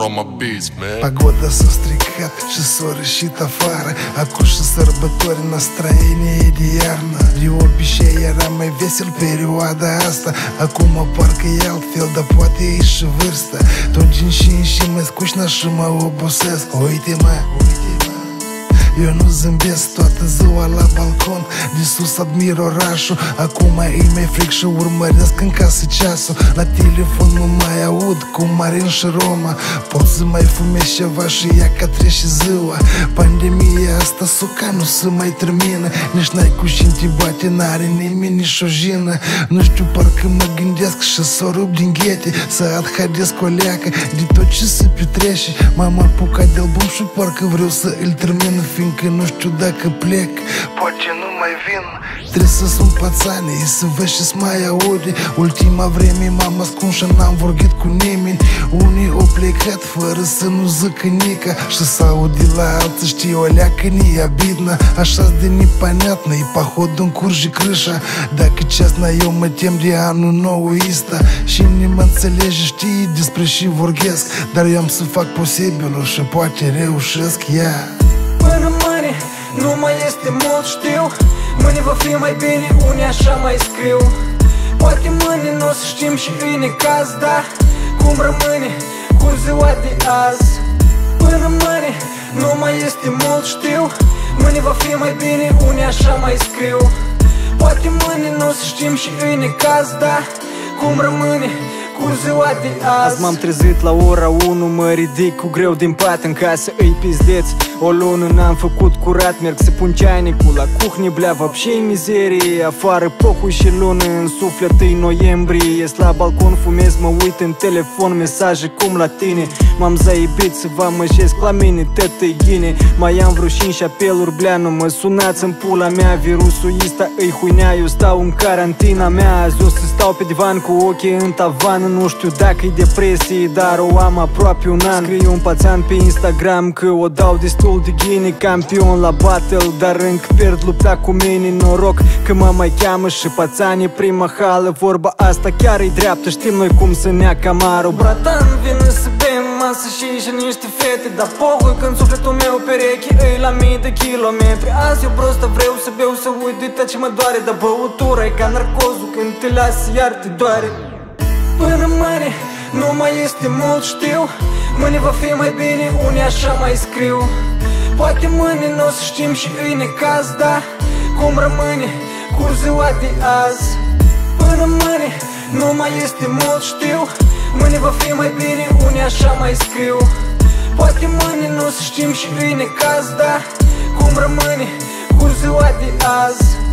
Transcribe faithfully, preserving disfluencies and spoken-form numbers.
Roma Beats, man. Погода s-a stricat și s-a rășit afară. Acum și sărbători, настроение de iarnă. De obicei era mai vesel perioada asta. Acum parcă e altfel, dar poate e și vârsta. Tot din și în și mă scușna și mă obosesc. Uite-mă, uite-mă, eu nu zâmbesc toată ziua la balcon. De sus admir orașul. Acum e mai fric și urmăresc în casă ceasul. La telefon nu mai aud cum Marin și Roma. Pot să mai fumez ceva și ia ca trece ziua. Pandemia asta suca nu se mai termină. Nici n-ai cu cine te bate, n-are nimeni nici o jină. Nu știu, parcă mă gândesc și s-o rup din ghete. Să adhadesc o leacă de tot ce se petrece. M-am apucat de album și parcă vreau să îl termin, fiindcă nu știu dacă plec, poate nu mai vin. Trebuie să sun pațane, să văd și-s mai aude. Ultima vreme m-am ascuns și n-am vorbit cu nimeni. Unii au plecat fără să nu zică nica. Și s-aud de la alții, știi, o leacă ni-a bidna. Așa-s de непонятно, и походу încurge crâșa. Dacă ceasna eu mă tem de anul nou ăsta. Și nu mă înțelege, știi, despre și vorbesc. Dar eu am să fac posibilul și poate reușesc, yeah. Până mâine nu mai este mult, știu. Mâine va fi mai bine, unii așa mai scriu. Poate mâine nu o să știm și îi necaz, dar cum rămâne cu ziua de azi? Până mâine nu mai este mult, știu. Mâine va fi mai bine, unii așa mai scriu. Poate mâine nu o să știm și îi necaz, dar cum rămâne cu ziua de azi? Azi m-am trezit la ora unu, mă ridic cu greu din pat în casă, îi pizdeț. O lună n-am făcut curat, merg să pun ceainicul la cuhnie, blea văpșei mizerie. Afară pohui și lună, în suflet e noiembrie. Ies la balcon, fumez, mă uit în telefon, mesaje cum la tine. M-am zaibit să vă amăjesc la mine, tătă-i ghine. Mai am vreo cinci apeluri, blea, nu mă sunați în pula mea. Virusul ăsta îi huinea, eu stau în carantina mea. Azi o să stau pe divan cu ochii în tavan. Nu știu dacă-i depresie, dar o am aproape un an. Scriu un pațan pe Instagram că o dau destul de ghine. Campion la battle, dar încă pierd lupta cu mine. Noroc că mă mai cheamă și pațanii prima hală. Vorba asta chiar e dreaptă, știm noi cum să ne acamaro. Bratan, vine să bem masă și și niște fete. Dar pohui când sufletul meu pereche îi la mii de kilometri. Azi eu prostă vreau să beau, să uit de tot ce mă doare. Dar băutura e ca narcozul, când te lasă iar te doare. Până mâine nu mai este mult, știu. Mâine va fi mai bine, unii așa mai scriu. Poate mâine nu o să știm și îi necaz, dar cum rămâne cu ziua de azi? Până mâine nu mai este mult, știu. Mâine va fi mai bine, unii așa mai scriu. Poate mâine nu o să știm și îi necaz, dar cum rămâne cu ziua de azi?